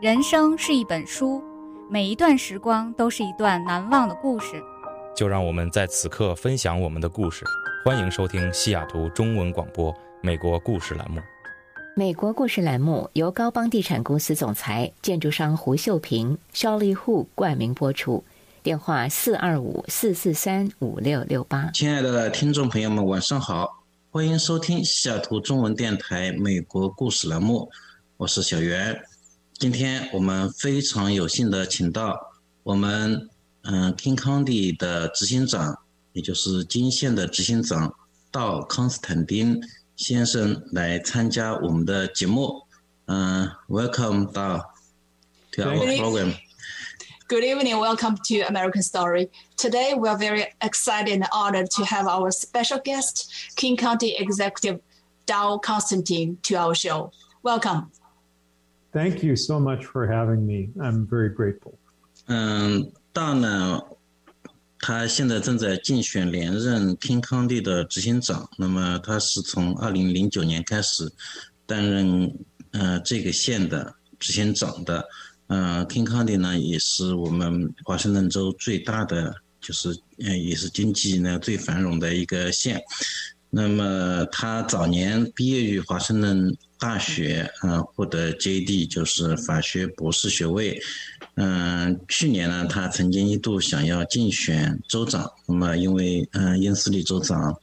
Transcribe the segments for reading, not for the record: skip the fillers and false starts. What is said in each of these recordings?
人生是一本书，每一段时光都是一段难忘的故事。 就让我们在此刻分享我们的故事。欢迎收听西雅图中文广播美国故事栏目。 美国故事栏目由高邦地产公司总裁、建筑商胡秀平 Shirley Hu 冠名播出。电话425-443-5668。 亲爱的听众朋友们，晚上好，欢迎收听西雅图中文电台美国故事栏目，我是小袁。今天我们非常有幸的请到我们King County 的执行长，也就是金县的执行长道康斯坦丁先生来参加我们的节目。Welcome Dao to our program. Good evening. Welcome to American Story. Today, we are very excited and honored to have our special guest, King County Executive Dao Constantine, to our show. Welcome. Thank you so much for having me. I'm very grateful. 道呢，他现在正在竞选连任 King County 的执行长。那么他是从2009年开始担任这个县的执行长的。King County 呢也是我们华盛顿州最大的，就是也是经济呢最繁荣的一个县。那么他早年毕业于华盛顿大学，获得 JD 就是法学博士学位。去年呢他曾经一度想要竞选州长，那么因为因斯利州长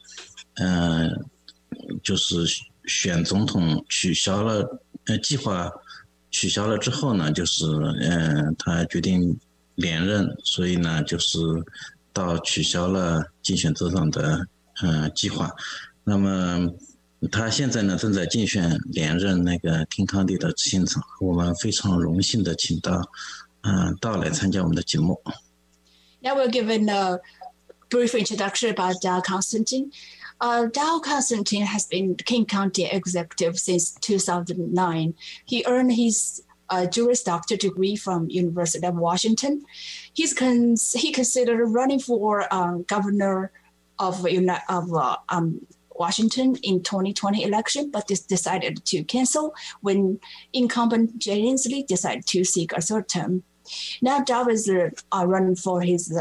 就是选总统取消了计划取消了之后呢，就是他决定连任，所以呢就是到取消了竞选州长的计划。那么他现在呢正在竞选连任那个 King County 的执行长，我们非常荣幸的请到道来参加我们的节目。 Now we're given a brief introduction about Dao Constantine. Dao Constantine has been King County executive since 2009. He earned his Juris Doctor degree from University of Washington. He considered running for governor of Washington in 2020 election, but decided to cancel when incumbent Jay Inslee decided to seek a third term. Now Dao is running for his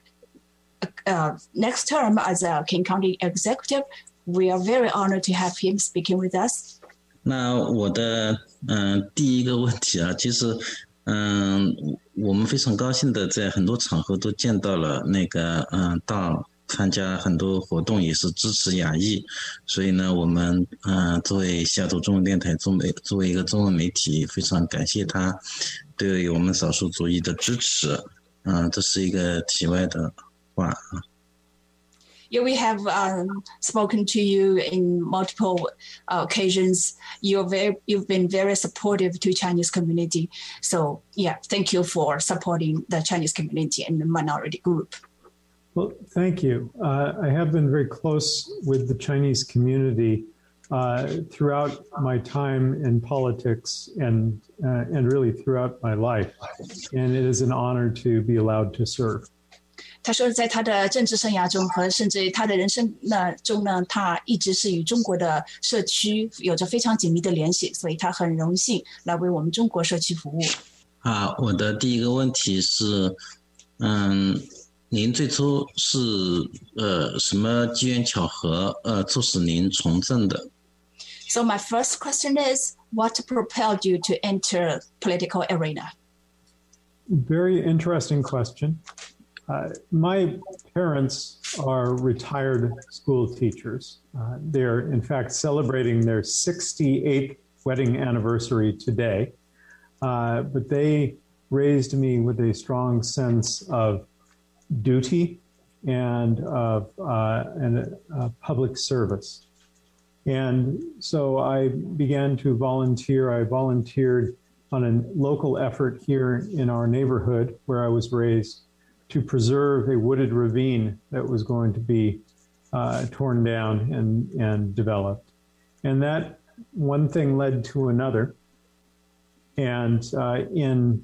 next term as a King County executive. We are very honored to have him speaking with us. 那我的第一个问题啊，其实我们非常高兴的在很多场合都见到了那个道参加很多活动，也是支持亚裔，所以呢我们作为西雅图中文电台作为一个中文媒体，非常感谢他对我们少数族裔的支持。这是一个题外的话。 Yeah, we have spoken to you in multiple occasions. You've been very supportive to Chinese community. So yeah, thank you for supporting the Chinese community and the minority group. Well, thank you. I have been very close with the Chinese community throughout my time in politics and really throughout my life. And it is an honor to be allowed to serve. 他说在他的政治生涯中和甚至他的人生中呢，他一直是与中国的社区有着非常紧密的联系，所以他很荣幸来为我们中国社区服务。 我的第一个问题是您最初是什么机缘巧合促使您从政的？ So my first question is, what propelled you to enter political arena? Very interesting question. My parents are retired school teachers. They're, in fact, celebrating their 68th wedding anniversary today. But they raised me with a strong sense of duty and of public service. And so I began to volunteer. I volunteered on a local effort here in our neighborhood where I was raised to preserve a wooded ravine that was going to be torn down and developed. And that one thing led to another. And in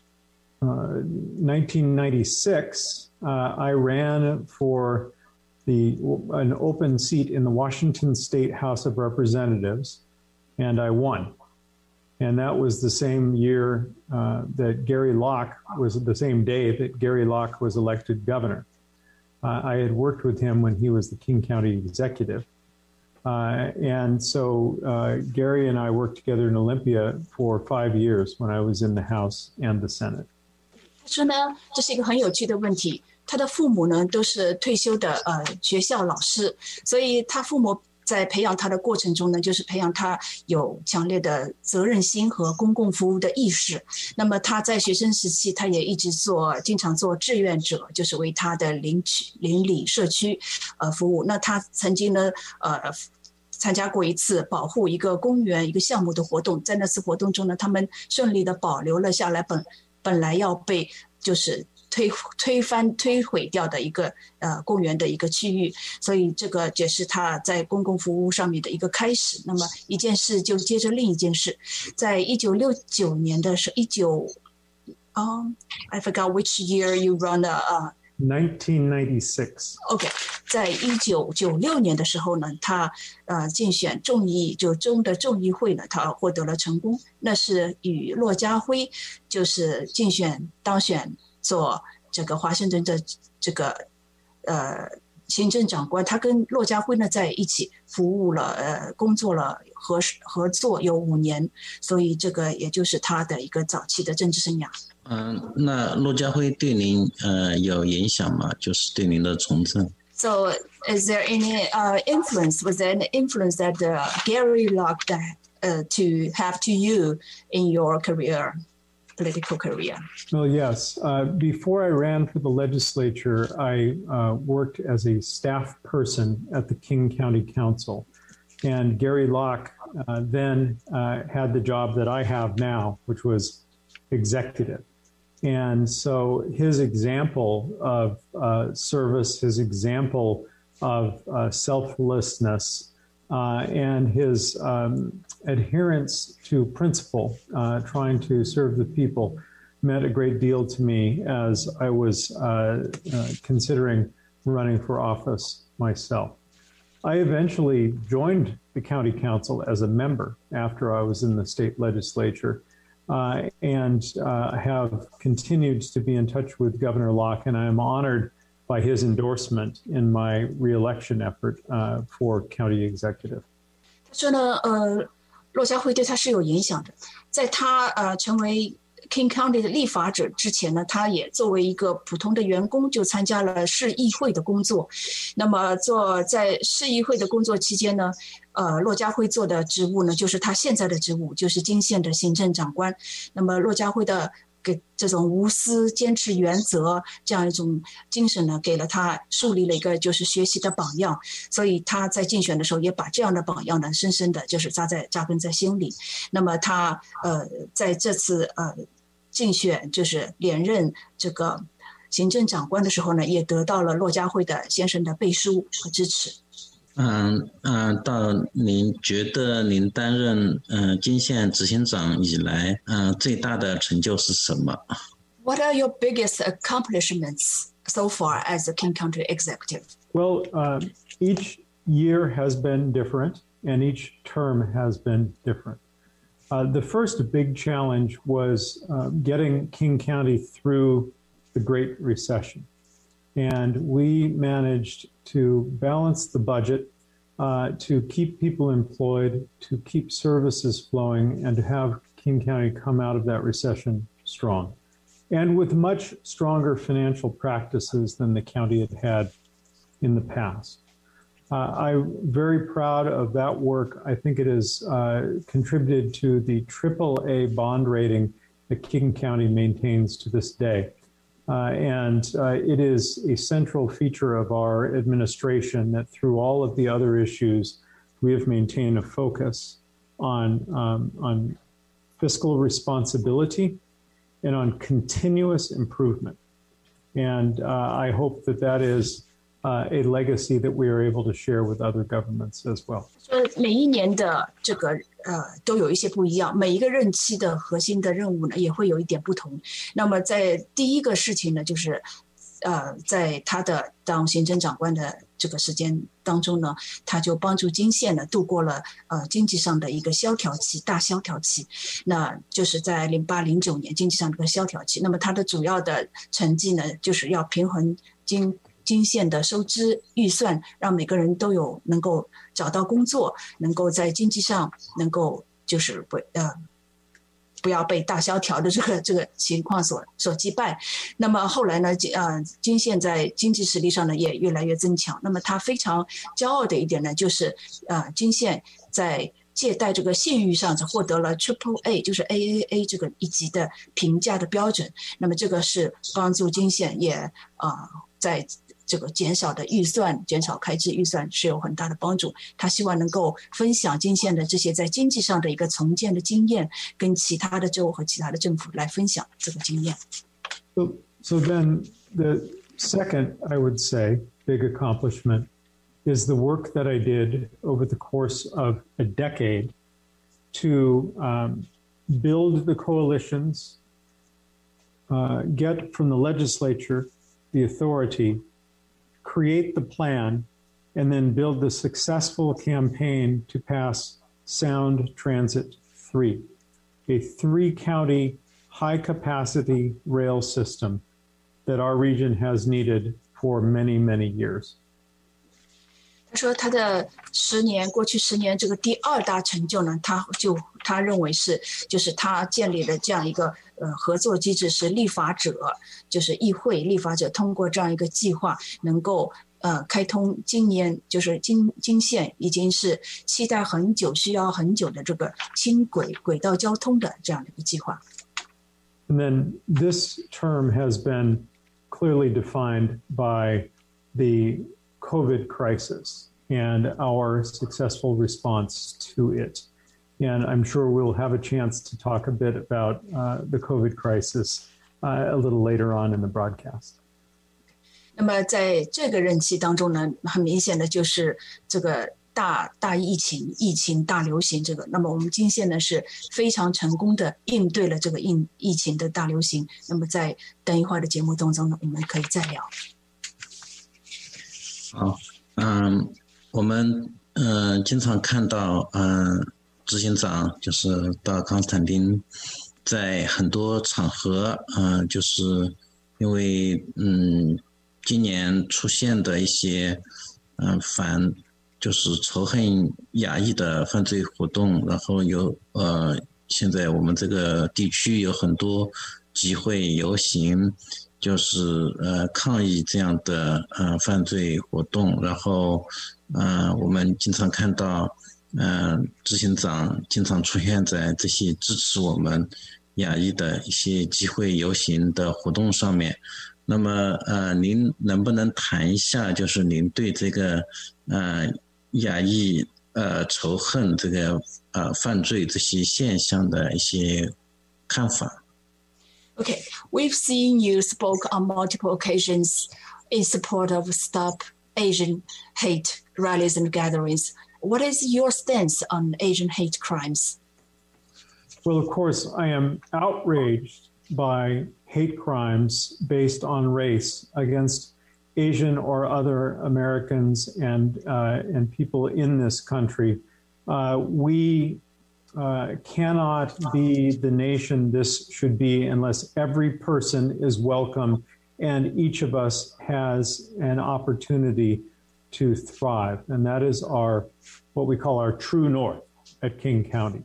1996, I ran for an open seat in the Washington State House of Representatives, and I won. And that was the same year that Gary Locke was the same day that Gary Locke was elected governor. I had worked with him when he was the King County executive. And so Gary and I worked together in Olympia for 5 years when I was in the House and the Senate. 他说呢，这是一个很有趣的问题。他的父母呢都是退休的学校老师，所以他父母在培养他的过程中呢，就是培养他有强烈的责任心和公共服务的意识。那么他在学生时期，他也一直经常做志愿者，就是为他的邻里社区服务。那他曾经呢参加过一次保护一个公园一个项目的活动，在那次活动中呢，他们顺利的保留了下来本来要被就是摧毁掉的一个公园的一个区域，所以这个也是他在公共服务上面的一个开始。那么一件事就接着另一件事，在1969年的时候，I forgot which year you run 1996. OK， 在1996年的时候呢，他竞选州的众议会呢，他获得了成功。那是与骆家辉就是当选做这个华盛顿的这个行政长官，他跟骆家辉呢在一起服务了工作了合作有5年，所以这个也就是他的一个早期的政治生涯。 那骆家辉对您有影响吗？就是对您的从政。 So is there any influence? Was there any influence that Gary Locke to have to you in your political career? Well, yes. Before I ran for the legislature, I worked as a staff person at the King County Council. And Gary Locke then had the job that I have now, which was executive. And so his example of service, his example of selflessness, and his adherence to principle, trying to serve the people, meant a great deal to me as I was considering running for office myself. I eventually joined the county council as a member after I was in the state legislature, and have continued to be in touch with Governor Locke, and I am honored by his endorsement in my re-election effort for county executive. 他说呢，骆家辉对他是有影响的，在他成为King County 的立法者之前呢，他也作为一个普通的员工就参加了市议会的工作。那么在市议会的工作期间呢，骆家辉做的职务呢，就是他现在的职务，就是金县的行政长官。那么骆家辉的给这种无私、坚持原则这样一种精神呢，给了他树立了一个就是学习的榜样。所以他在竞选的时候也把这样的榜样呢，深深的就是扎根在心里。那么他在这次竞选就是连任这个行政长官的时候呢，也得到了骆家辉的先生的背书和支持。 到您觉得您担任金县执行长以来，最大的成就是什么？ What are your biggest accomplishments so far as a King County executive? Well, each year has been different, and each term has been different. The first big challenge was getting King County through the Great Recession. And we managed to balance the budget, to keep people employed, to keep services flowing, and to have King County come out of that recession strong. And with much stronger financial practices than the county had had in the past. I'm very proud of that work. I think it has contributed to the AAA bond rating that King County maintains to this day. And it is a central feature of our administration that through all of the other issues, we have maintained a focus on fiscal responsibility and on continuous improvement. And I hope that that is a legacy that we are able to share with other governments as well. 每一年的这个都有一些不一样，每一个任期的核心的任务呢也会有一点不同。那么在第一个事情呢，就是在他的当行政长官的这个时间当中呢，他就帮助金县呢度过了经济上的一个萧条期，大萧条期。那就是在08、09年经济上的一个萧条期。那么他的主要的成绩呢，就是要平衡金县的收支预算，让每个人都有能够找到工作，能够在经济上能够就是不要被大萧条的这个情况所击败。那么后来呢，金县在经济实力上呢也越来越增强。那么他非常骄傲的一点呢，就是金县在借贷这个信誉上获得了 AAA， 就是 AAA 这个一级的评价的标准。那么这个是帮助金县也在这个减少的预算、减少开支预算是有很大的帮助。他希望能够分享金县的这些在经济上的一个重建的经验，跟其他的州和其他的政府来分享这个经验。 So then the second, I would say, big accomplishment is the work that I did over the course of a decade to build the coalitions, get from the legislature the authority, create the plan, and then build the successful campaign to pass Sound Transit 3, a 3-county high-capacity rail system that our region has needed for many, many years. 他说他的过去10年这个第2大成就呢，他认为就是他建立了这样一个合作机制，是立法者，就是议会立法者通过这样一个计划，能够开通今年就是金县已经是期待很久、需要很久的这个轻轨道交通的这样的一个计划。 And then this term has been clearly defined by the COVID crisis and our successful response to it. And I'm sure we'll have a chance to talk a bit about the COVID crisis a little later on in the broadcast. 那么在这个任期当中呢，很明显的就是这个大疫情大流行这个。那么我们金县呢是非常成功的应对了这个疫情的大流行。那么在等一会儿的节目当中呢，我们可以再聊。 好，我们经常看到执行长就是到康斯坦丁，在很多场合就是因为今年出现的一些就是仇恨亚裔的犯罪活动，然后现在我们这个地区有很多集会游行，就是抗议这样的犯罪活动。然后我们经常看到执行长经常出现在这些支持我们亚裔的一些集会游行的活动上面。那么您能不能谈一下，就是您对这个亚裔仇恨这个犯罪这些现象的一些看法？ Okay, we've seen you spoke on multiple occasions in support of Stop Asian Hate rallies and gatherings. What is your stance on Asian hate crimes? Well, of course, I am outraged by hate crimes based on race against Asian or other Americans and people in this country. We cannot be the nation this should be unless every person is welcome and each of us has an opportunity to thrive. And that is what we call our true north at King County.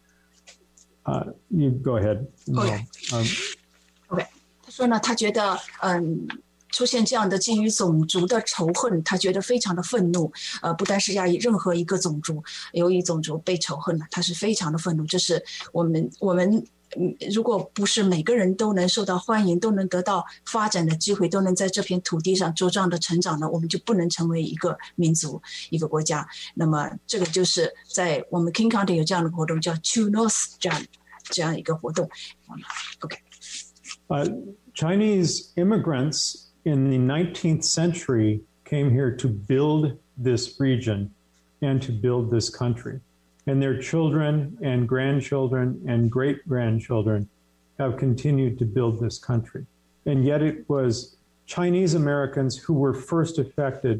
You go ahead. Okay. 他说呢，他觉得出现这样的基于种族的仇恨，他觉得非常的愤怒。不单是亚裔，任何一个种族，由于种族被仇恨了，他是非常的愤怒。这是我们如果不是每个人都能受到欢迎，都能得到发展的机会，都能在这片土地上茁壮的成长呢，我们就不能成为一个民族、一个国家。那么这个就是在我们 King County 有这样的活动，叫 True North 这样一个活动。OK。 Chinese immigrants in the 19th century came here to build this region and to build this country. And their children and grandchildren and great-grandchildren have continued to build this country. And yet it was Chinese Americans who were first affected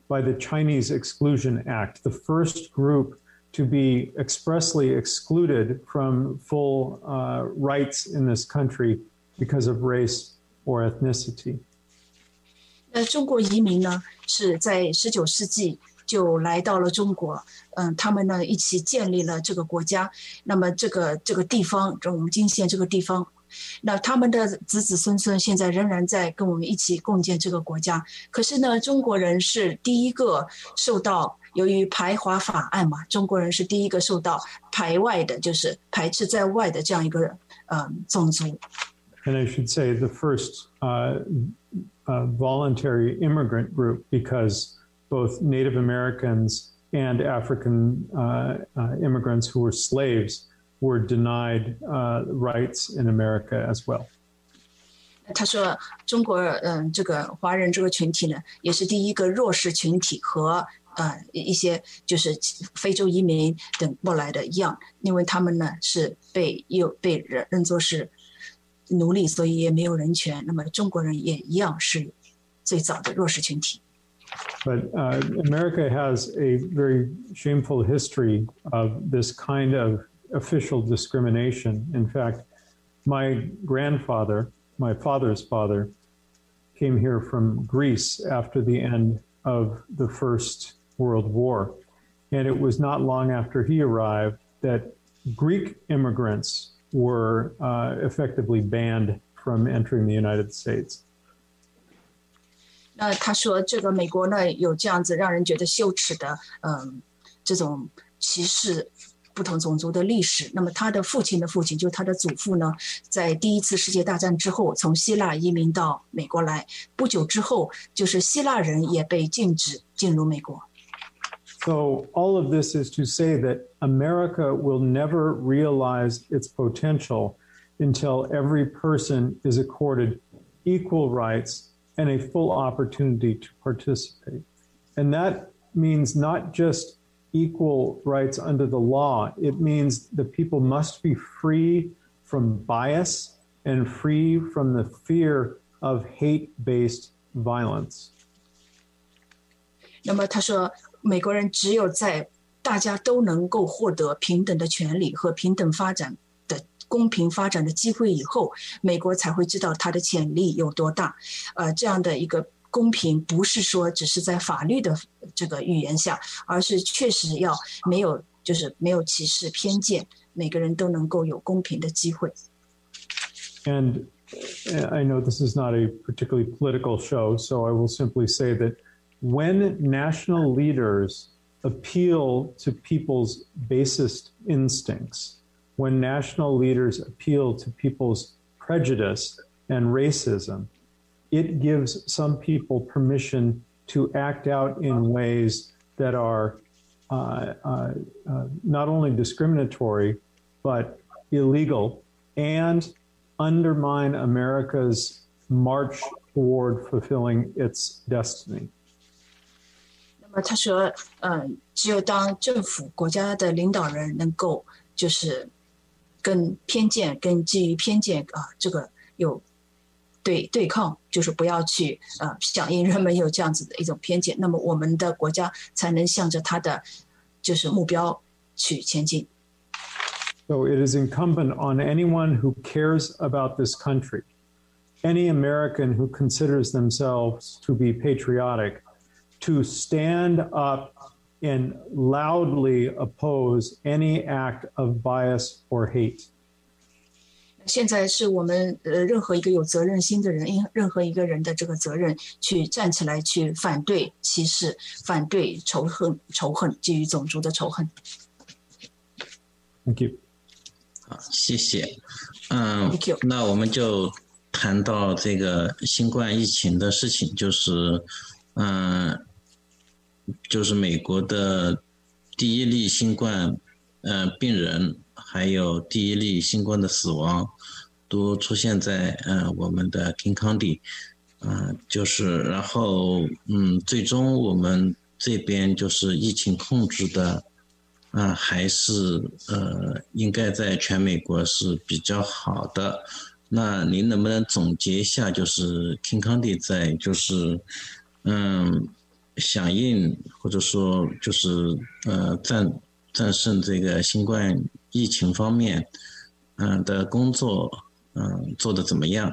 by the Chinese Exclusion Act, the first group to be expressly excluded from full rights in this country because of race or ethnicity. 中国移民呢是在19世纪就来到了中国，他们呢一起建立了这个国家。那么这个地方，我们金县这个地方，那他们的子子孙孙现在仍然在跟我们一起共建这个国家。可是呢，中国人是第一个受到由于排华法案嘛，中国人是第一个受到排外的，就是排斥在外的这样一个种族。 And I should say the first voluntary immigrant group, because both Native Americans and African immigrants who were slaves were denied rights in America as well. 他说，中国这个华人这个群体呢，也是第一个弱势群体和一些就是非洲移民等过来的一样，因为他们呢是被认作是奴隶，所以也没有人权。那么中国人也一样是最早的弱势群体。 But America has a very shameful history of this kind of official discrimination. In fact, my grandfather, my father's father, came here from Greece after the end of the First World War. And it was not long after he arrived that Greek immigrants were effectively banned from entering the United States. 那他说，这个美国呢有这样子让人觉得羞耻的，这种歧视不同种族的历史。那么他的父亲的父亲，就他的祖父呢，在第一次世界大战之后，从希腊移民到美国来，不久之后，就是希腊人也被禁止进入美国。 So all of this is to say that America will never realize its potential until every person is accorded equal rights and a full opportunity to participate. And that means not just equal rights under the law. It means that people must be free from bias and free from the fear of hate-based violence. 那么他说，美国人只有在大家都能够获得平等的权利和平等发展的公平发展的机会以后，美国才会知道它的潜力有多大。这样的一个公平不是说只是在法律的这个语言下，而是确实要没有歧视偏见，每个人都能够有公平的机会。 And I know this is not a particularly political show, so I will simply say that when national leaders appeal to people's basest instincts, when national leaders appeal to people's prejudice and racism, it gives some people permission to act out in ways that are not only discriminatory, but illegal and undermine America's march toward fulfilling its destiny. 那么他说，只有当政府国家的领导人能够就是跟基于偏见这个有对抗，就是不要去响应人们有这样子的一种偏见，那么我们的国家才能向着他的就是目标去前进。 So it is incumbent on anyone who cares about this country, any American who considers themselves to be patriotic, to stand up and loudly oppose any act of bias or hate. 现在是我们任何一个有责任心的人，任何一个人的这个责任，去站起来去反对歧视，反对仇恨，基于种族的仇恨。 Thank you. 好，谢谢。 Thank you. 那我们就谈到这个新冠疫情的事情，就是美国的第一例新冠病人，还有第一例新冠的死亡，都出现在我们的 King County，就是然后最终我们这边就是疫情控制的还是应该在全美国是比较好的。那您能不能总结一下，就是 King County 在就是响应或者说就是战胜这个新冠疫情方面的工作做得怎么样？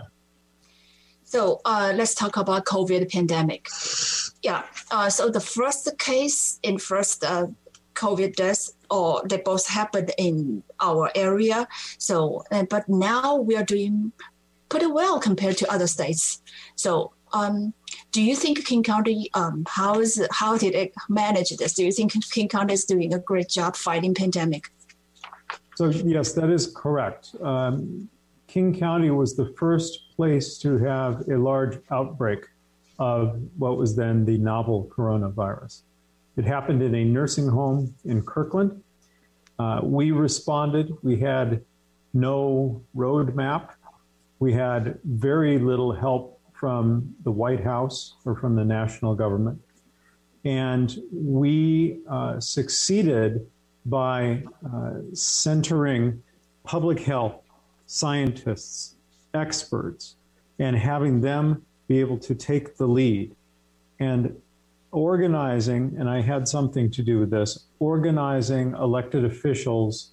So let's talk about COVID pandemic. Yeah. So the first case in first COVID deaths, or they both happened in our area. So, but now we are doing pretty well compared to other states. So, do you think King County, how did it manage this? Do you think King County is doing a great job fighting pandemic? So yes, that is correct. King County was the first place to have a large outbreak of what was then the novel coronavirus. It happened in a nursing home in Kirkland. We responded. We had no roadmap. We had very little help from the White House or from the national government. And we succeeded by centering public health scientists, experts, and having them be able to take the lead and organizing, and I had something to do with this, organizing elected officials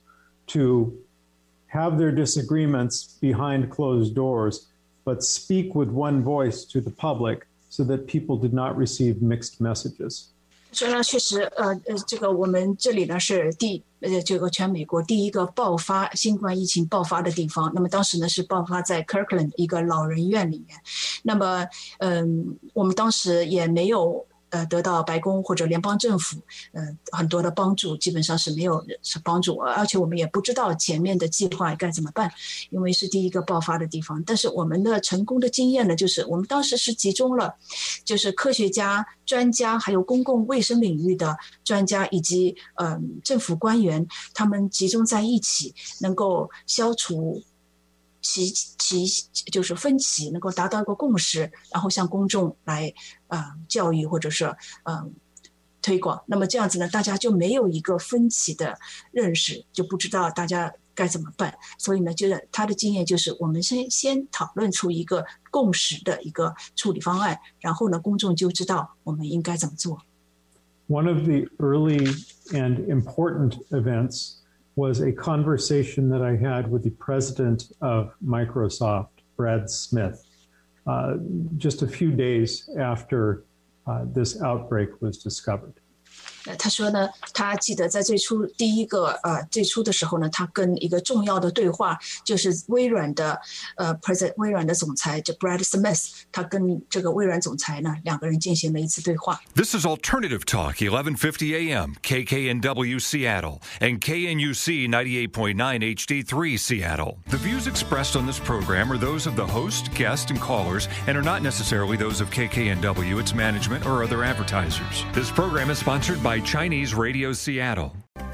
to have their disagreements behind closed doors, but speak with one voice to the public so that people did not receive mixed messages. 所以呢，确实，这个我们这里呢是这个全美国第一个爆发新冠疫情爆发的地方。那么当时呢是爆发在 Kirkland 一个老人院里面。那么，我们当时也没有得到白宫或者联邦政府很多的帮助，基本上是没有帮助，而且我们也不知道前面的计划该怎么办，因为是第一个爆发的地方。但是我们的成功的经验呢，就是我们当时是集中了就是科学家、专家还有公共卫生领域的专家以及政府官员，他们集中在一起，能够消除其就是分歧，能够达到一个共识，然后向公众来教育或者是推广。那么这样子呢，大家就没有一个分歧的认识，就不知道大家该怎么办。所以呢，就是他的经验就是我们先讨论出一个共识的一个处理方案，然后呢，公众就知道我们应该怎么做。 One of the early and important events was a conversation that I had with the president of Microsoft, Brad Smith, just a few days after this outbreak was discovered. 他说呢，他记得在最初的时候呢，他跟一个重要的对话，就是微软的微软的总裁就 Brad Smith， 他跟这个微软总裁呢两个人进行了一次对话。 This is Alternative Talk, 1150 AM, KKNW Seattle, and KNUC 98.9 HD3 Seattle. The views expressed on this program are those of the host, guest, and callers, and are not necessarily those of KKNW, its management, or other advertisers. This program is sponsored by Chinese Radio Seattle.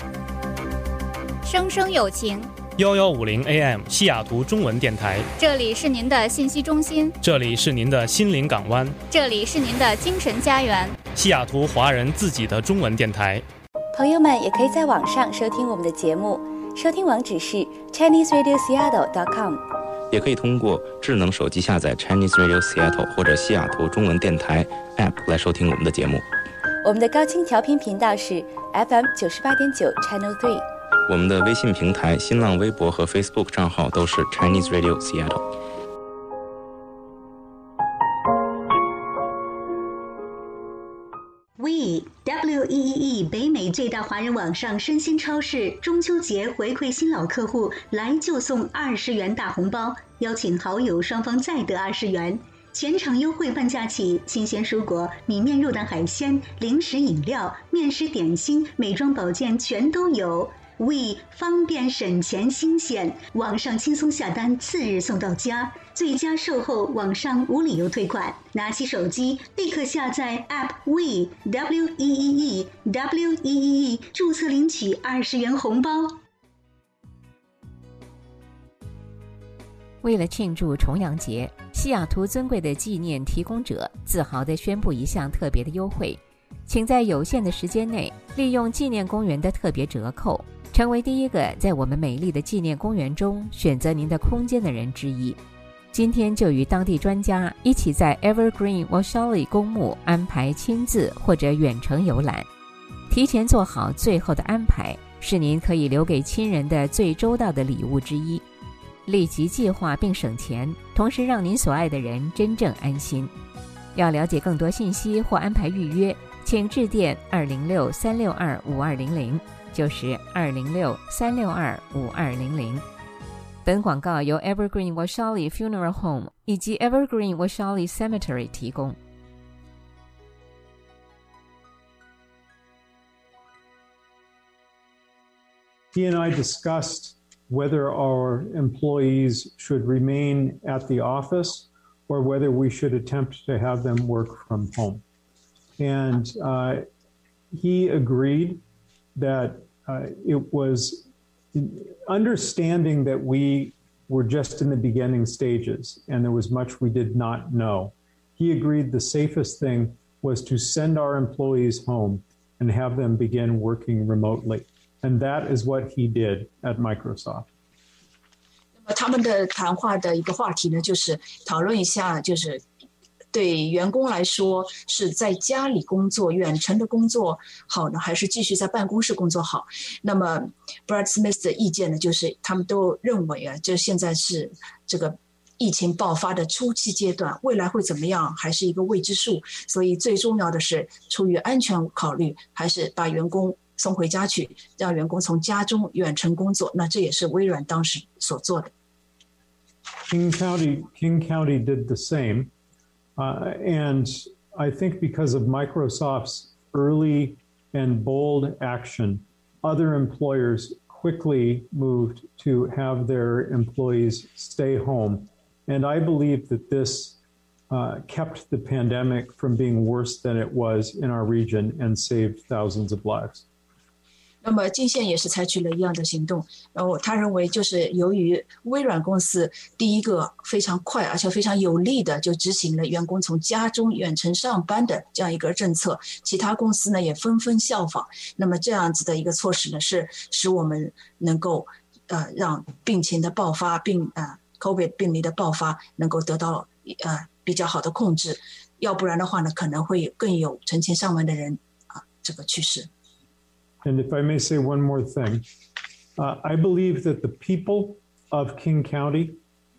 生生有情 1150 AM 西雅图中文电台， 这里是您的信息中心， 这里是您的心灵港湾， 这里是您的精神家园， 西雅图华人自己的中文电台。 朋友们也可以在网上收听我们的节目，收听网址是 ChineseRadioSeattle.com， 也可以通过智能手机下载 Chinese Radio Seattle 或者西雅图中文电台 App 来收听我们的节目。 我们的高清调频频道是 FM 98.9 Channel 3。 我们的微信平台、新浪微博和 Facebook 账号都是 Chinese Radio Seattle。 WEEE 北美最大华人网上生鲜超市中秋节回馈新老客户，来就送20元大红包，邀请好友双方再得20元。全场优惠半价起，新鲜蔬果、米面肉蛋海鲜、零食饮料、面食点心、美妆保健全都有。We 方便省钱新鲜，网上轻松下单，次日送到家，最佳售后，网上无理由退款。拿起手机立刻下载 App We WEEE 注册领取20元红包。 为了庆祝重阳节，西雅图尊贵的纪念提供者自豪地宣布一项特别的优惠，请在有限的时间内利用纪念公园的特别折扣，成为第一个在我们美丽的纪念公园中选择您的空间的人之一。 今天就与当地专家一起在 Evergreen Washauli 公墓安排亲自或者远程游览，提前做好最后的安排，是您可以留给亲人的最周到的礼物之一。立即计划并省钱，同时让您所爱的人真正安心。要了解更多信息或安排预约，请致电206-362-5200，就是206-362-5200。本广告由 Evergreen Washauli Funeral Home 以及 Evergreen Washauli Cemetery 提供。 He and I discussed whether our employees should remain at the office or whether we should attempt to have them work from home. And he agreed that it was understanding that we were just in the beginning stages and there was much we did not know. He agreed the safest thing was to send our employees home and have them begin working remotely. And that is what he did at Microsoft. 他们的谈话的一个话题呢，就是讨论一下，就是对员工来说是在家里工作、远程的工作好呢，还是继续在办公室工作好？那么 Brad Smith 的意见呢，就是他们都认为啊，就现在是这个疫情爆发的初期阶段，未来会怎么样还是一个未知数，所以最重要的是出于安全考虑，还是把员工送回家去，让员工从家中远程工作。那这也是微软当时所做的。 King County did the same. And I think because of Microsoft's early and bold action, other employers quickly moved to have their employees stay home. And I believe that this kept the pandemic from being worse than it was in our region and saved thousands of lives. 那么金线也是采取了一样的行动，然后他认为就是由于微软公司第一个非常快而且非常有力的就执行了员工从家中远程上班的这样一个政策，其他公司呢也纷纷效仿。那么这样子的一个措施呢，是使我们能够让病情的爆发COVID 病例的爆发能够得到比较好的控制，要不然的话呢，可能会更有成千上万的人这个去世。 And if I may say one more thing, I believe that the people of King County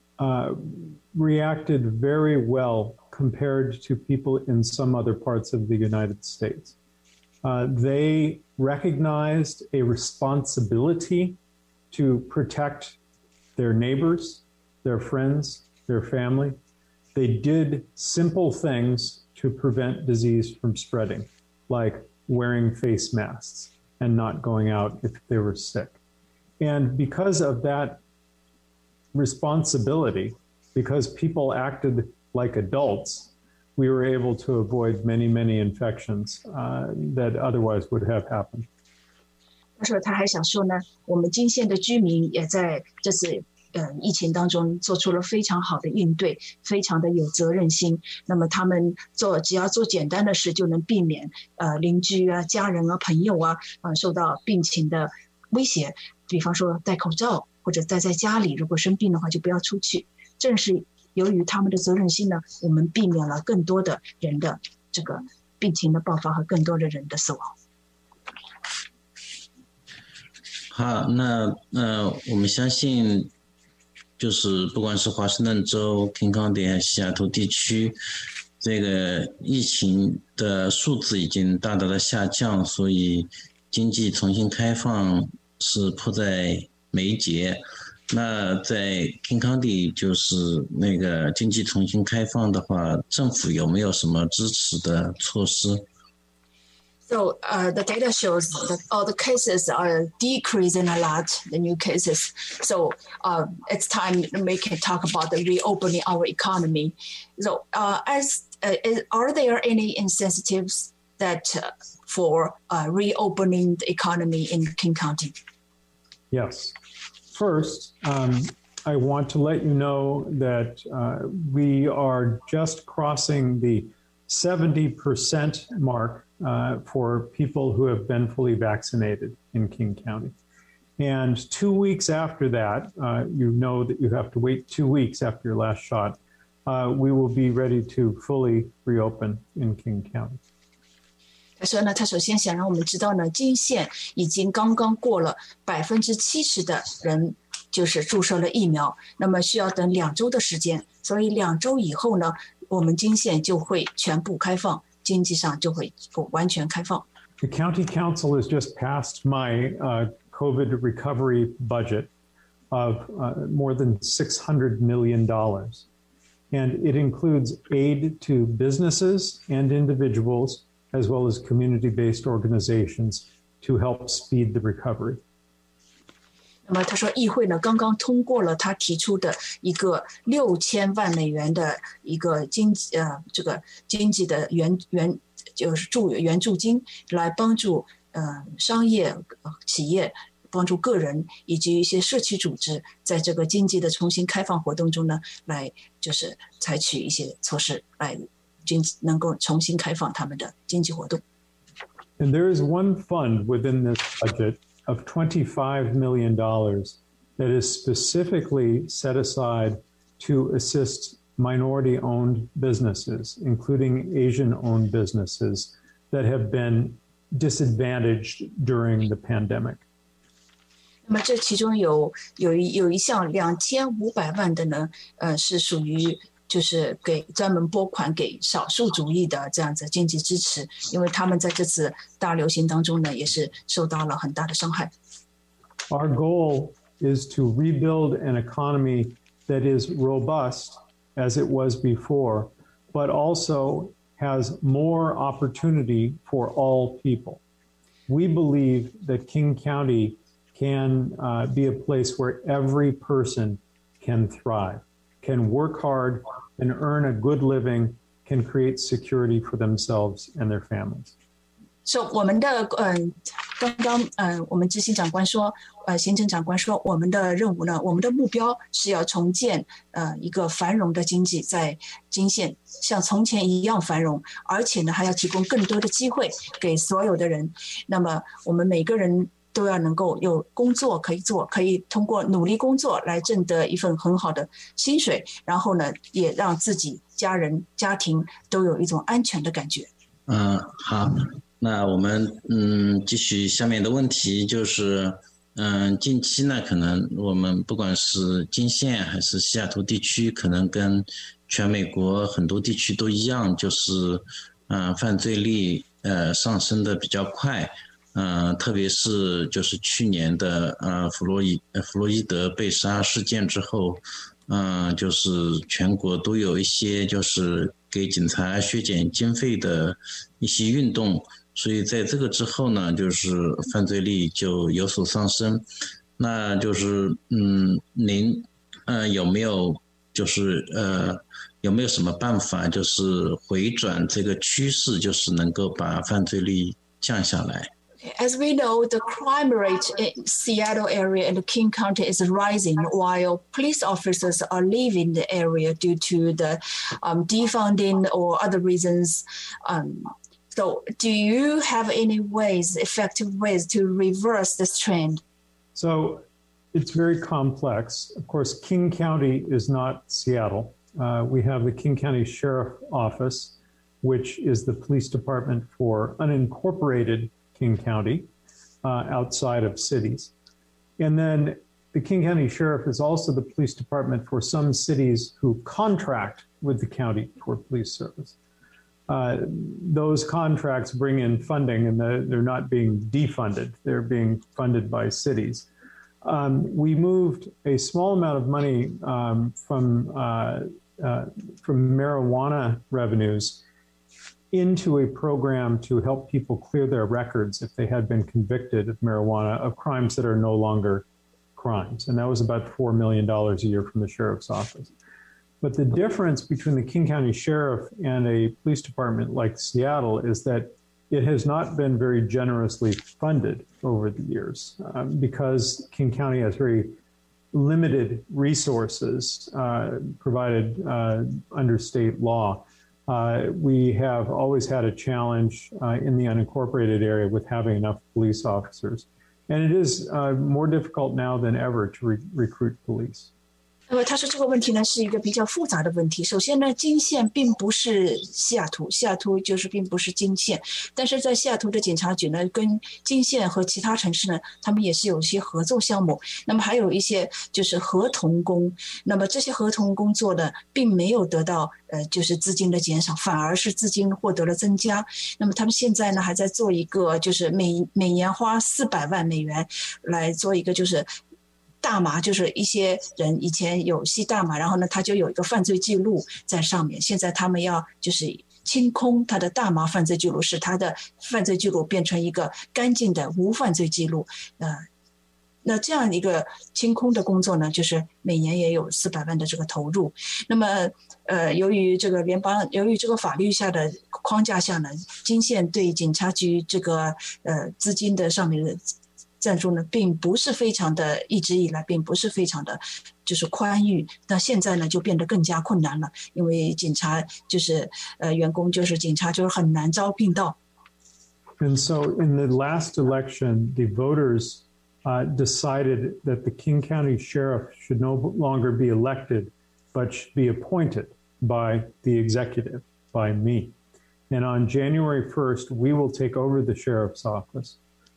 reacted very well compared to people in some other parts of the United States. They recognized a responsibility to protect their neighbors, their friends, their family. They did simple things to prevent disease from spreading, like wearing face masks and not going out if they were sick. And because of that responsibility, because people acted like adults, we were able to avoid many, many infections that otherwise would have happened. 但是他还想说呢，我们金县的居民也在这次疫情当中做出了非常好的应对，非常的有责任心。那么他们只要做简单的事，就能避免邻居啊、家人啊、朋友啊受到病情的威胁。比方说戴口罩，或者待在家里，如果生病的话就不要出去。正是由于他们的责任心呢，我们避免了更多的人的这个病情的爆发和更多的人的死亡。 好，那我们相信。就是不管是华盛顿州、King County、西雅图地区，这个疫情的数字已经大大的下降，所以经济重新开放是迫在眉睫。那在 King County 就是那个经济重新开放的话，政府有没有什么支持的措施？ So the data shows that all the cases are decreasing a lot, the new cases. So it's time we can talk about the reopening our economy. So are there any incentives that for reopening the economy in King County? Yes. First, I want to let you know that we are just crossing the 70% mark for people who have been fully vaccinated in King County. And 2 weeks after that, you know that you have to wait 2 weeks after your last shot. We will be ready to fully reopen in King County. 他说呢，他首先想让我们知道呢，金县已经刚刚过了70%的人就是注射了疫苗，那么需要等2周的时间，所以2周以后呢，我们金县就会全部开放，经济上就会完全开放。 The county council has just passed my COVID recovery budget of more than $600 million. And it includes aid to businesses and individuals, as well as community-based organizations to help speed the recovery. 那么他说，议会呢刚刚通过了他提出的一个6000万美元的一个这个经济的就是援助金，来帮助商业企业、帮助个人以及一些社区组织，在这个经济的重新开放活动中呢，来就是采取一些措施，来能够重新开放他们的经济活动。 And there is one fund within this budget of $25 million that is specifically set aside to assist minority-owned businesses, including Asian-owned businesses that have been disadvantaged during the pandemic. 那么这其中有一项2500万的呢，是属于就是专门拨款给少数族裔的这样子经济支持，因为他们在这次大流行当中呢，也是受到了很大的伤害。 Our goal is to rebuild an economy that is robust as it was before, but also has more opportunity for all people. We believe that King County can be a place where every person can thrive, can work hard, and earn a good living, can create security for themselves and their families. So 我们的刚刚我们执行长官说，行政长官说，我们的任务呢，我们的目标是要重建一个繁荣的经济，在金县像从前一样繁荣，而且呢还要提供更多的机会给所有的人。那么我们每个人都要能够有工作可以做，可以通过努力工作来挣得一份很好的薪水，然后呢也让自己家人家庭都有一种安全的感觉。 好。那我们继续下面的问题，就是近期呢，可能我们不管是金县还是西雅图地区，可能跟全美国很多地区都一样，就是犯罪率上升的比较快，特别是就是去年的弗洛伊德被杀事件之后，就是全国都有一些就是给警察削减经费的一些运动。所以在这个之后呢，就是犯罪率就有所上升。那就是您有没有就是有没有什么办法，就是回转这个趋势，就是能够把犯罪率降下来？ As we know, the crime rate in Seattle area and King County is rising, while police officers are leaving the area due to the defunding or other reasons. So do you have any effective ways to reverse this trend? So it's very complex. Of course, King County is not Seattle. We have the King County Sheriff Office, which is the police department for unincorporated King County outside of cities. And then the King County Sheriff is also the police department for some cities who contract with the county for police service. Those contracts bring in funding, and they're not being defunded. They're being funded by cities. We moved a small amount of money from marijuana revenues into a program to help people clear their records if they had been convicted of marijuana, of crimes that are no longer crimes. And that was about $4 million a year from the sheriff's office. But the difference between the King County Sheriff and a police department like Seattle is that it has not been very generously funded over the years because King County has very limited resources provided under state law. We have always had a challenge in the unincorporated area with having enough police officers. And it is more difficult now than ever to recruit police. 那么他说这个问题呢是一个比较复杂的问题。首先呢，金县并不是西雅图，西雅图就是并不是金县，但是在西雅图的警察局呢，跟金县和其他城市呢，他们也是有一些合作项目。那么还有一些就是合同工，那么这些合同工作呢，并没有得到就是资金的减少，反而是资金获得了增加。那么他们现在呢还在做一个，就是每年花$400万来做一个就是大麻，就是一些人以前有吸大麻，然后呢他就有一个犯罪记录在上面，现在他们要就是清空他的大麻犯罪记录，使他的犯罪记录变成一个干净的无犯罪记录。那这样一个清空的工作呢，就是每年也有400万的这个投入。那么由于这个法律下的框架下呢，金县对警察局这个资金的上面的赞助呢，并不是非常的，一直以来并不是非常的就是宽裕。那现在呢就变得更加困难了，因为警察就是员工就是警察就是很难招聘到。 And so in the last election, the voters decided that the King County Sheriff should no longer be elected, but should be appointed by the executive, by me. And on January 1st, we will take over the sheriff's office.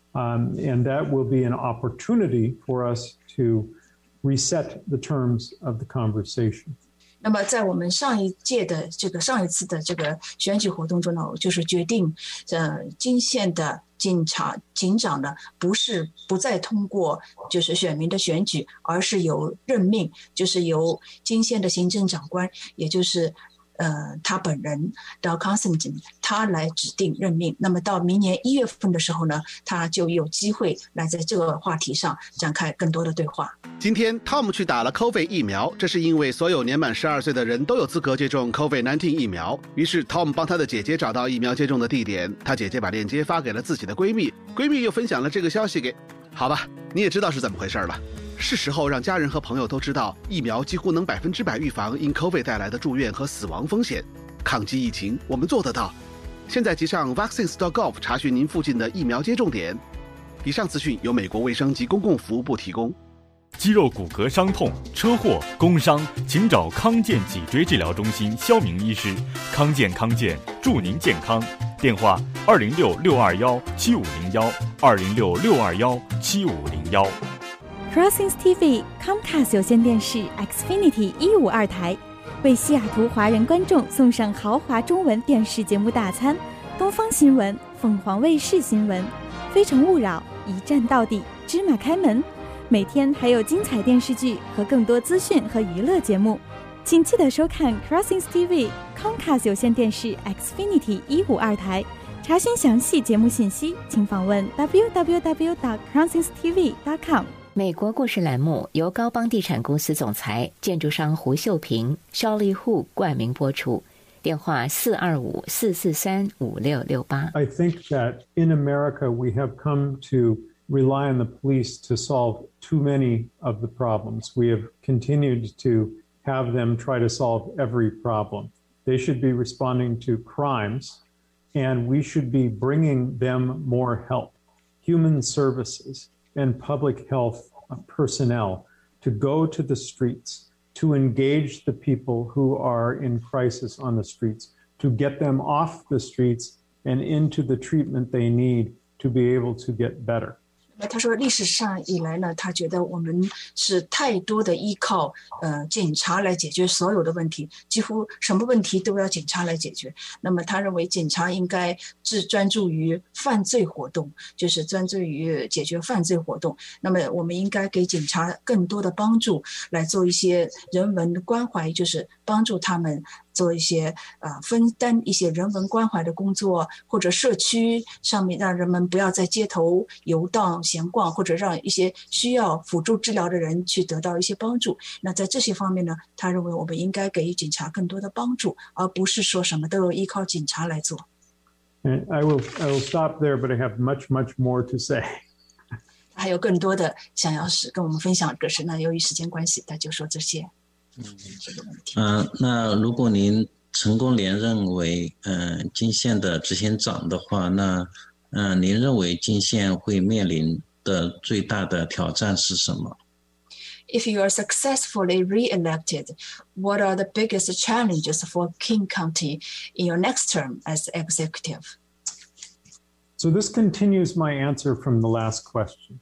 And that will be an opportunity for us to reset the terms of the conversation. 那么在我们上一次的这个选举活动中呢，就是决定金县的警长呢不再通过就是选民的选举，而是由任命，就是由金县的行政长官，也就是他本人Doug Constantine 他来指定任命。那么到明年1月份的时候呢，他就有机会来在这个话题上展开更多的对话。 今天 Tom 去打了 COVID 疫苗，这是因为所有年满12岁的人都有资格接种 COVID-19 疫苗。于是 Tom 帮他的姐姐找到疫苗接种的地点，他姐姐把链接发给了自己的闺蜜，闺蜜又分享了这个消息给……好吧，你也知道是怎么回事了。是时候让家人和朋友都知道，疫苗几乎能100%预防因 COVID 带来的住院和死亡风险。抗击疫情，我们做得到。现在即上 vaccines.gov 查询您附近的疫苗接种点。以上资讯由美国卫生及公共服务部提供。 肌肉骨骼伤痛、车祸、工伤，请找康健脊椎治疗中心肖明医师。康健，祝您健康。电话206-621-7501，206-621-7501。 Crossings TV Comcast 有线电视 Xfinity 152台，为西雅图华人观众送上豪华中文电视节目大餐：东方新闻、凤凰卫视新闻、非诚勿扰、一站到底、芝麻开门。每天还有精彩电视剧和更多资讯和娱乐节目，请记得收看 Crossings TV Comcast 有线电视 Xfinity 152台。查询详细节目信息，请访问 www.crossingstv.com。 美国故事栏目由高邦地产公司总裁、建筑商胡秀平、Shirley Hu 冠名播出。电话425-443-5668。 I think that in America we have come to rely on the police to solve too many of the problems. We have continued to have them try to solve every problem. They should be responding to crimes, and we should be bringing them more help, human services, and public health personnel to go to the streets, to engage the people who are in crisis on the streets, to get them off the streets and into the treatment they need to be able to get better. 他说历史上以来呢，他觉得我们是太多的依靠警察来解决所有的问题，几乎什么问题都要警察来解决。那么他认为警察应该只专注于犯罪活动，就是专注于解决犯罪活动。那么我们应该给警察更多的帮助，来做一些人文关怀，就是帮助他们做一些分担一些人文关怀的工作，或者社区上面让人们不要在街头游荡闲逛，或者让一些需要辅助治疗的人去得到一些帮助。那在这些方面呢，他认为我们应该给予警察更多的帮助，而不是说什么都要依靠警察来做。 And I will stop there, but I have much more to say. 还有更多的想要跟我们分享，可是呢，由于时间关系，他就说这些。 那如果您成功连任为金县的执行长的话，那您认为金县会面临的最大的挑战是什么？ If you are successfully re-elected, what are the biggest challenges for King County in your next term as executive? So this continues my answer from the last question.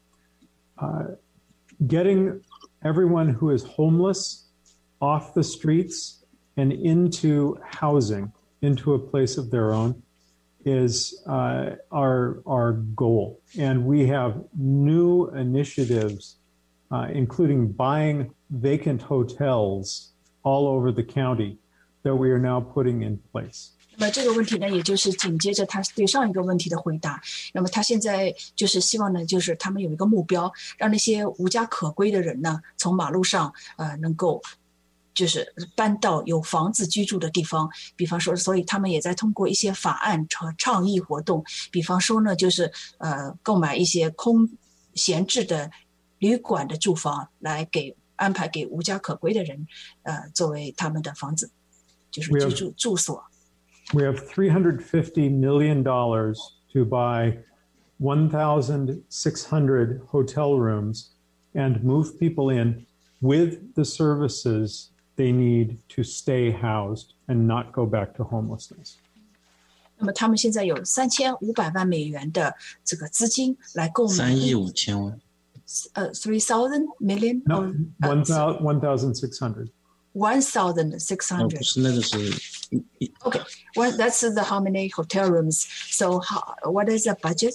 Getting everyone who is homeless off the streets and into housing, into a place of their own, is our goal. And we have new initiatives, including buying vacant hotels all over the county that we are now putting in place. 那么这个问题呢，也就是紧接着他对上一个问题的回答。那么他现在就是希望呢，就是他们有一个目标，让那些无家可归的人呢，从马路上能够就是搬到有房子居住的地方。比方说，所以他们也在通过一些法案和倡议活动，比方说呢，就是购买一些闲置的旅馆的住房，来安排给无家可归的人，作为他们的房子，就是住所。 We have $350 million to buy 1,600 hotel rooms and move people in with the services they need to stay housed and not go back to homelessness. 那么他们现在有$3500万的这个资金来购买 3亿5千万。 3,000 million? No, 1,600. 1,600. 不是那个是。 Okay, well, that's how many hotel rooms. So what is the budget?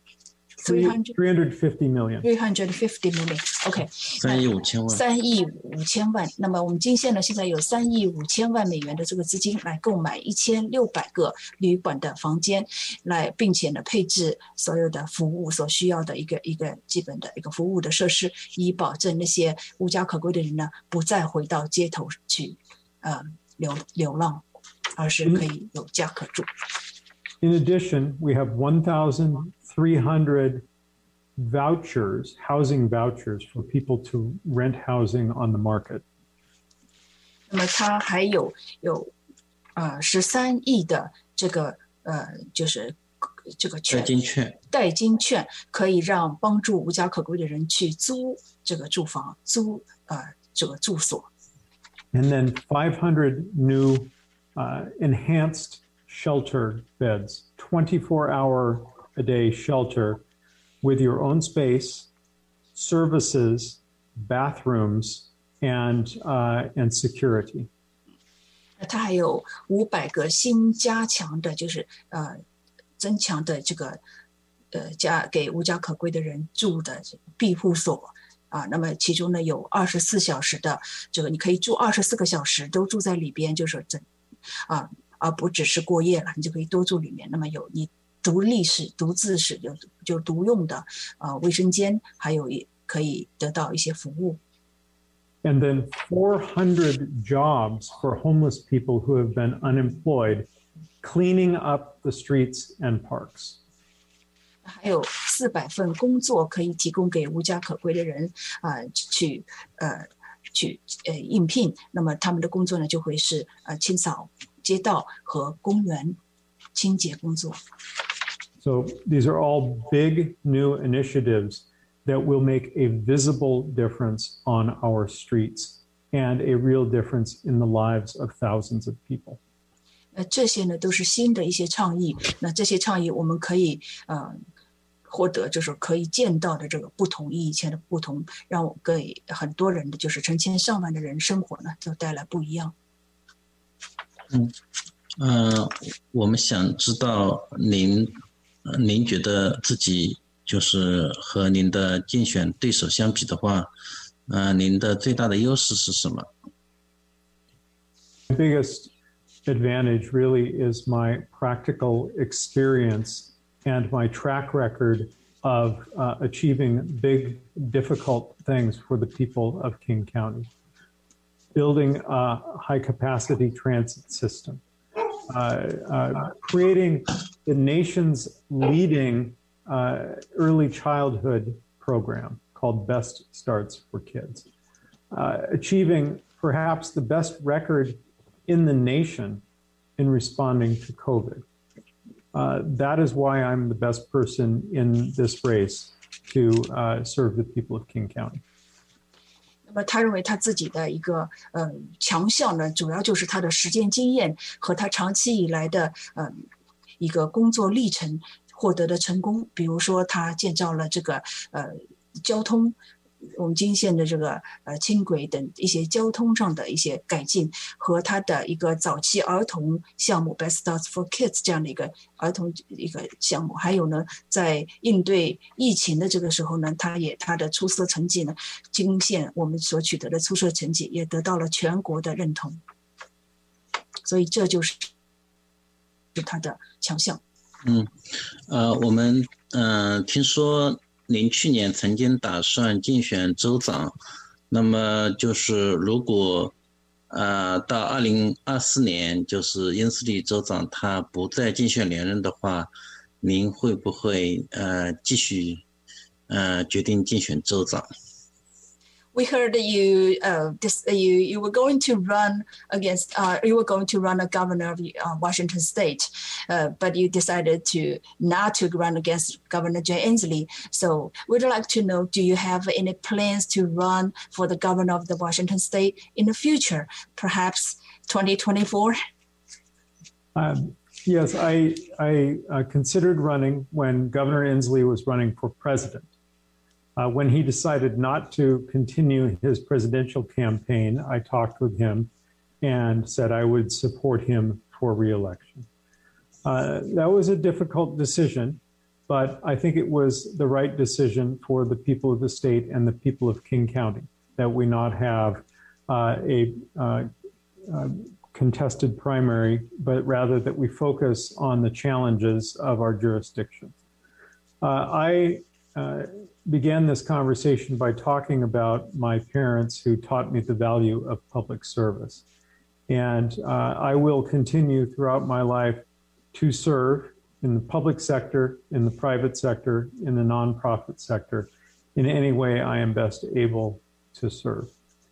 350 million. 350 million. OK. 3亿5千万。 3亿5千万。那么我们金县呢，现在有3亿5千万美元的这个资金来购买1600个旅馆的房间，并且呢配置所有的服务所需要的一个基本的一个服务的设施，以保证那些无家可归的人呢不再回到街头去流浪，而是可以有家可住。 In addition, we have 1,300 vouchers, housing vouchers for people to rent housing on the market. 那么它还有13亿的这个就是这个代金券，可以帮助无家可归的人去租这个住房，租这个住所。 And then 500 new enhanced shelter beds, 24-hour-a-day shelter with your own space, services, bathrooms, and security. 它还有500个新加强的，就是增强的这个给无家可归的人住的庇护所。那么其中呢有24小时的这个，你可以住24个小时都住在里边，就是而不只是过夜了，你就可以多住里面。那么有你独立式、独自式就独用的卫生间，还有可以得到一些服务。 And then 400 jobs for homeless people who have been unemployed, cleaning up the streets and parks. 还有400份工作可以提供给无家可归的人去应聘。那么他们的工作呢，就会是清扫街道和公园清洁工作。 So these are all big new initiatives that will make a visible difference on our streets and a real difference in the lives of thousands of people. 这些呢都是新的一些倡议。那这些倡议我们可以获得，就是可以见到的这个不同，以前的不同，让给很多人的就是成千上万的人生活呢，就带来不一样。 我们想知道您觉得自己就是和您的竞选对手相比的话，您的最大的优势是什么？ The biggest advantage really is my practical experience and my track record of achieving big, difficult things for the people of King County. Building a high-capacity transit system, creating the nation's leading early childhood program called Best Starts for Kids, achieving perhaps the best record in the nation in responding to COVID. That is why I'm the best person in this race to serve the people of King County. 那么他认为他自己的一个强项呢，主要就是他的实践经验和他长期以来的一个工作历程获得的成功。比如说，他建造了这个交通，我们金县的这个轻轨等一些交通上的一些改进，和他的一个早期儿童项目 Best Starts for Kids 这样的一个儿童一个项目，还有呢，在应对疫情的这个时候呢，他的出色成绩呢，金县我们所取得的出色成绩也得到了全国的认同，所以这就是他的强项。 我们听说您去年曾经打算竞选州长，那么就是如果到2024年，就是英斯利州长他不再竞选连任的话，您会不会继续决定竞选州长 ？We heard you were going to run against you were going to run a governor of Washington State, but you decided not to run against Governor Jay Inslee. So we'd like to know, do you have any plans to run for the governor of the Washington State in the future, perhaps 2024? Yes, I considered running when Governor Inslee was running for president. When he decided not to continue his presidential campaign, I talked with him and said I would support him for re-election. That was a difficult decision, but I think it was the right decision for the people of the state and the people of King County, that we not have a contested primary, but rather that we focus on the challenges of our jurisdiction. I began this conversation by talking about my parents who taught me the value of public service. And I will continue throughout my life to serve in the public sector, in the private sector, in the nonprofit sector, in any way I am best able to serve.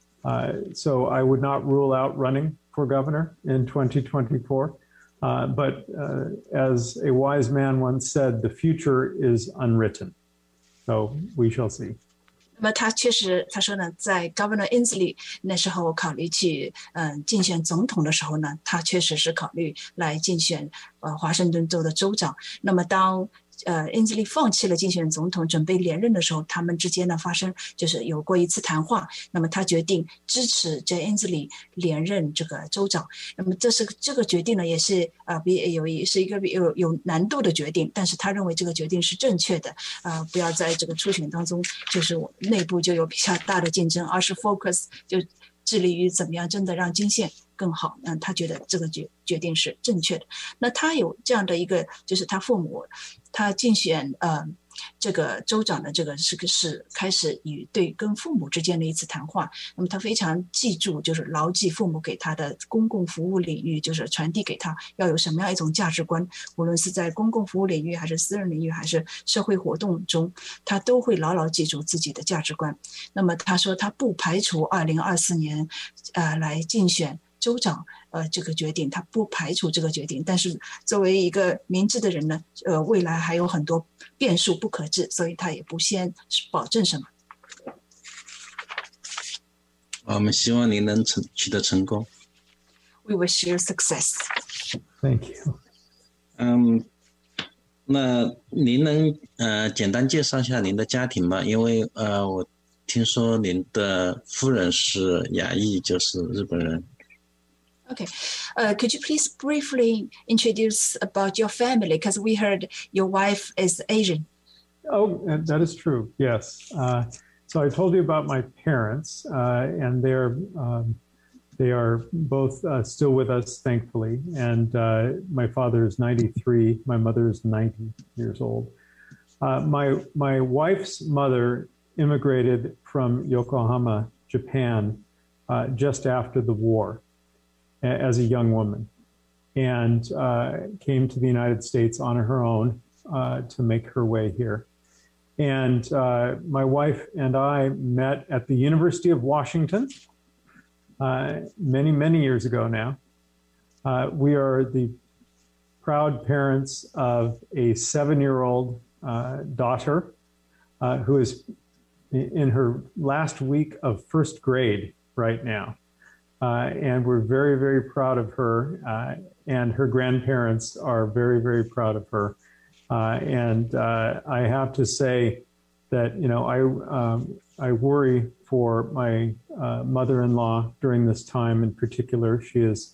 So I would not rule out running for governor in 2024. But as a wise man once said, the future is unwritten. So we shall see. 那么他说呢，在 Governor Inslee 那时候考虑去竞选总统的时候呢，他确实是考虑来竞选华盛顿州的州长。那么当Inslee 放弃了竞选总统，准备连任的时候，他们之间呢就是有过一次谈话。那么他决定支持Jay Inslee 连任这个州长。那么这个决定呢，也是是一个有难度的决定，但是他认为这个决定是正确的。不要在这个初选当中，就是我内部就有比较大的竞争，而是 focus 就致力于怎么样真的让金县更好。他觉得这个决定是正确的。那他有这样的一个，就是他父母。他竞选这个州长的这个是开始跟父母之间的一次谈话。那么他非常记住，就是牢记父母给他的公共服务领域，就是传递给他要有什么样一种价值观，无论是在公共服务领域还是私人领域还是社会活动中，他都会牢牢记住自己的价值观。那么他说他不排除2024年来竞选州长这个决定，他不排除这个决定，但是作为一个明智的人呢，未来还有很多变数不可知，所以他也不先保证什么。 我们希望您能取得成功。 We wish you success. Thank you. 那您能简单介绍一下您的家庭吗？因为我听说您的夫人是亚裔，就是日本人。 Okay. Could you please briefly introduce about your family? Because we heard your wife is Asian. Oh, that is true. Yes. So I told you about my parents, and they are both still with us, thankfully. And my father is 93. My mother is 90 years old. My wife's mother immigrated from Yokohama, Japan, just after the war. As a young woman, and came to the United States on her own to make her way here. And my wife and I met at the University of Washington many, many years ago now. We are the proud parents of a 7-year-old daughter who is in her last week of first grade right now. And we're very, very proud of her. And her grandparents are very, very proud of her. And I have to say that, you know, I worry for my mother-in-law during this time in particular. She is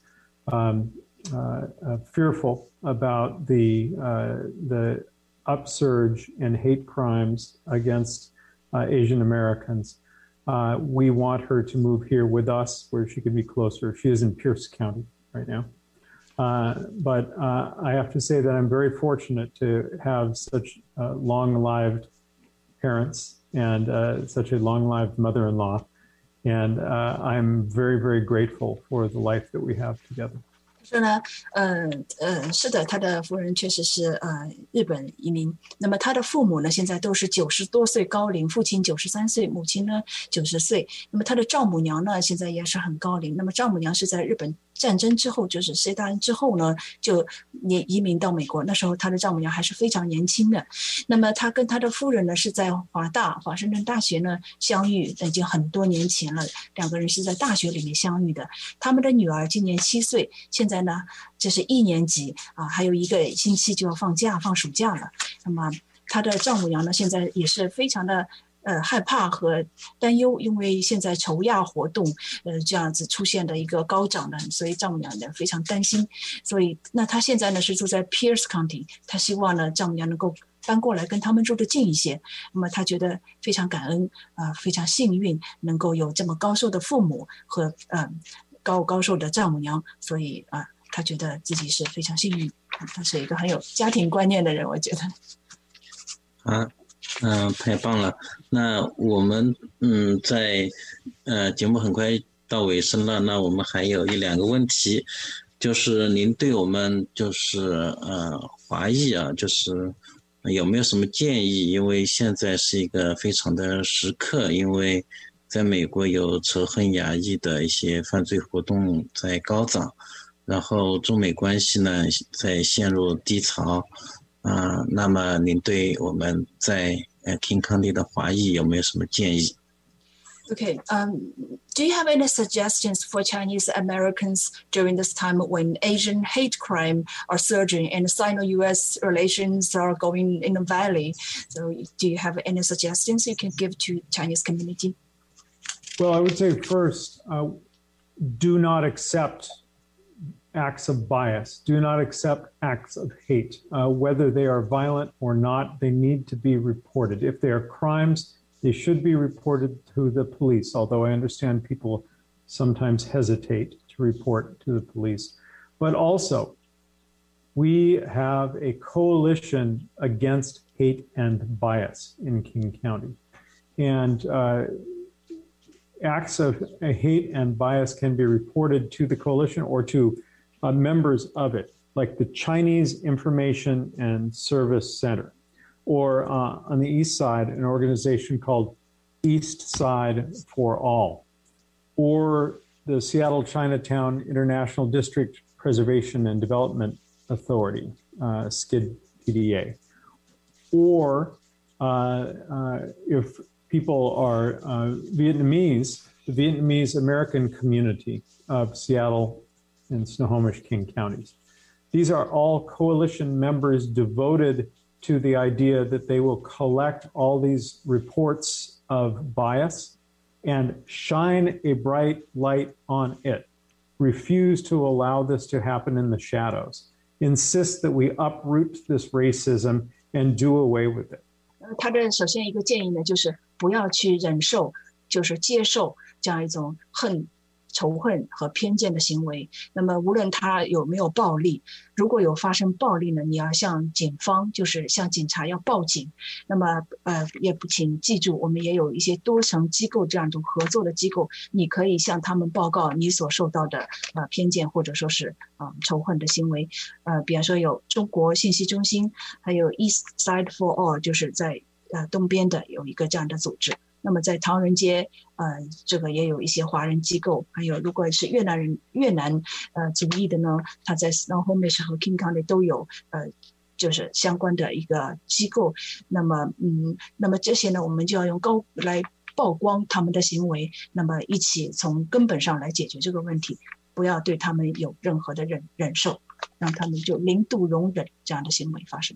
fearful about the upsurge in hate crimes against Asian Americans. We want her to move here with us where she can be closer. She is in Pierce County right now. But I have to say that I'm very fortunate to have such long-lived parents and such a long-lived mother-in-law. And I'm very, very grateful for the life that we have together. 说呢，是的，他的夫人确实是日本移民。那么他的父母呢，现在都是90多岁高龄，父亲93岁，母亲呢90岁。那么他的丈母娘呢，现在也是很高龄。那么丈母娘是在日本战争之后，就是世界大战之后呢，就移民到美国。那时候他的丈母娘还是非常年轻的。那么他跟他的夫人呢，是在华盛顿大学呢相遇，已经很多年前了。两个人是在大学里面相遇的。他们的女儿今年7岁，现在呢这是1年级啊，还有1个星期就要放暑假了。那么他的丈母娘呢，现在也是非常的害怕和担忧，因为现在仇亚活动这样子出现的一个高涨的，所以丈母娘呢非常担心。所以那他现在呢是住在 Pierce County， 他希望呢丈母娘能够搬过来跟他们住得近一些。那么他觉得非常感恩非常幸运能够有这么高寿的父母和高寿的丈母娘，所以他觉得自己是非常幸运。他是一个很有家庭观念的人，我觉得。 太棒了。那我们在节目很快到尾声了，那我们还有1-2个问题，就是您对我们就是华裔啊，就是有没有什么建议？因为现在是一个非常的时刻，因为在美国有仇恨亚裔的一些犯罪活动在高涨，然后中美关系呢在陷入低潮。那么您对我们在King County 的华裔有没有什么建议？ Okay, do you have any suggestions for Chinese Americans during this time when Asian hate crime are surging and Sino-US relations are going in the valley? So do you have any suggestions you can give to Chinese community? Well, I would say first, do not accept acts of bias. Do not accept acts of hate. Whether they are violent or not, they need to be reported. If they are crimes, they should be reported to the police, although I understand people sometimes hesitate to report to the police. But also, we have a coalition against hate and bias in King County. And acts of hate and bias can be reported to the coalition or to members of it, like the Chinese Information and Service Center, or on the east side, an organization called East Side for All, or the Seattle Chinatown International District Preservation and Development Authority, SCID PDA. Or if people are Vietnamese, the Vietnamese American community of Seattle and Snohomish King counties. These are all coalition members devoted to the idea that they will collect all these reports of bias and shine a bright light on it. Refuse to allow this to happen in the shadows. Insist that we uproot this racism and do away with it. 他的首先一个建议呢，就是不要去忍受，就是接受这样一种仇恨和偏见的行为。那么无论他有没有暴力，如果有发生暴力呢，你要向警方，就是向警察要报警。那么也请记住，我们也有一些多层机构这样一种合作的机构，你可以向他们报告你所受到的偏见或者说是仇恨的行为。比方说有中国信息中心，还有 East Side for All， 就是在东边的有一个这样的组织。那么在唐人街这个也有一些华人机构，还有如果是越南族裔的呢，他在 Snohomish 和 King County 都有就是相关的一个机构。那么这些呢，我们就要用来曝光他们的行为，那么一起从根本上来解决这个问题，不要对他们有任何的忍受，让他们就零度容忍这样的行为发生。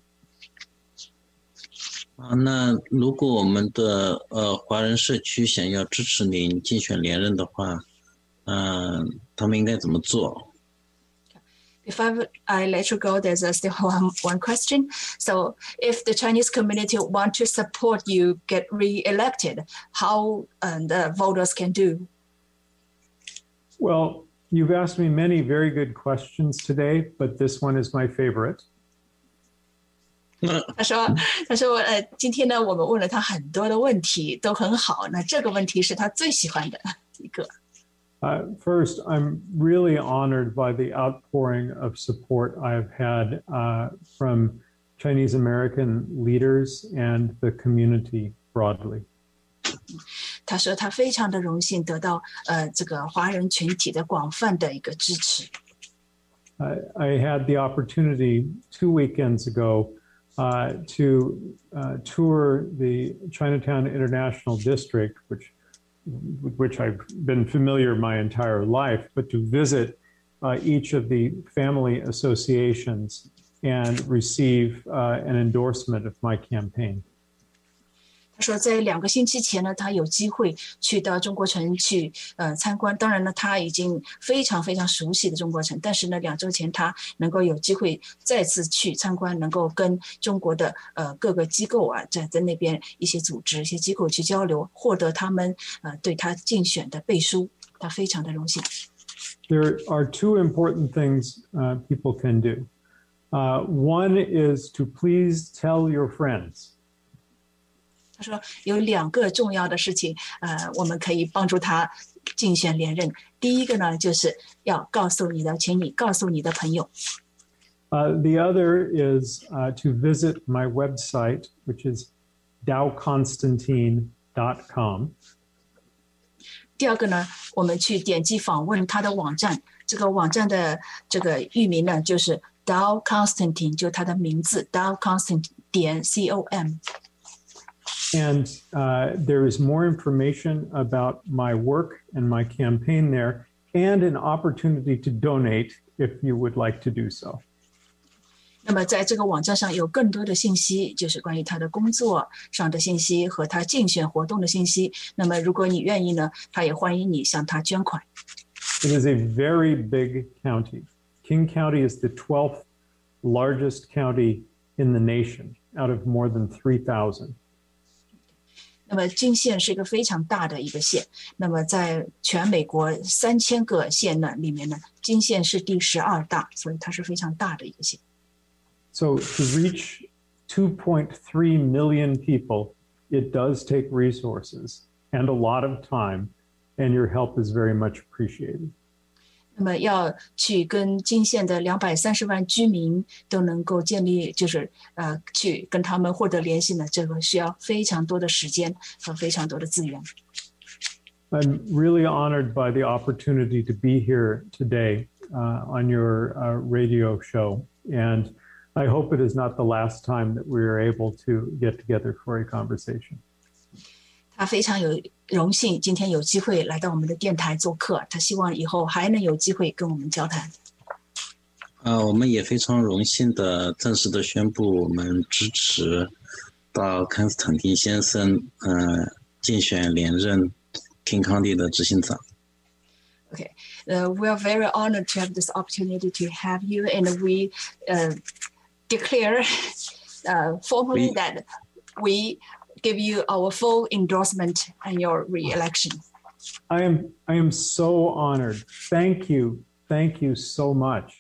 那如果我们的华人社区想要支持您竞选连任的话，他们应该怎么做 ？Before I let you go, there's still one question. So if the Chinese community want to support you get re-elected, how the voters can do? Well, you've asked me many very good questions today, but this one is my favorite. 他说今天呢，我们问了他很多的问题，都很好。那这个问题是他最喜欢的一个。 First, I'm really honored by the outpouring of support I've had from Chinese American leaders and the community broadly. 他说他非常的荣幸得到这个华人群体的广泛的一个支持。 I had the opportunity 2 weekends ago to tour the Chinatown International District, with which I've been familiar my entire life, but to visit each of the family associations and receive an endorsement of my campaign. 他说在2个星期前呢，他有机会去到中国城去参观。当然呢，他已经非常非常熟悉的中国城，但是呢，2周前他能够有机会再次去参观，能够跟中国的各个机构啊，在那边一些组织、一些机构去交流，获得他们对他竞选的背书，他非常的荣幸。 There are 2 important things people can do. One is to please tell your friends. 他说有2个重要的事情，我们可以帮助他竞选连任。第一个呢，就是要请你告诉你的朋友。 The other is to visit my website, which is dowconstantine.com. 第二个呢，我们去点击访问他的网站，这个网站的这个域名呢，就是 Dow Constantine， 就他的名字 dowconstantine.com。 And there is more information about my work and my campaign there, and an opportunity to donate if you would like to do so. 那么在这个网站上有更多的信息，就是关于他的工作上的信息和他竞选活动的信息。那么如果你愿意呢，他也欢迎你向他捐款。 It is a very big county. King County is the 12th largest county in the nation, out of more than 3,000. 那么金县是一个非常大的一个县，那么在全美国3000个县呢里面呢，金县是第12大，所以它是非常大的一个县。 So to reach 2.3 million people, it does take resources and a lot of time, and your help is very much appreciated. 那么要去跟金县的230万居民都能够建立，就是去跟他们获得联系呢，这个需要非常多的时间和非常多的资源。 I'm really honored by the opportunity to be here today on your radio show, and I hope it is not the last time that we are able to get together for a conversation. 他非常有荣幸今天有机会来到我们的电台做客，他希望以后还能有机会跟我们交谈。 我们也非常荣幸的正式的宣布，我们支持到康斯坦丁先生竞选连任 King County 的执行长。 Okay, we are very honored to have this opportunity to have you, and we declare formally that we give you our full endorsement and your re-election. I am so honored. Thank you so much.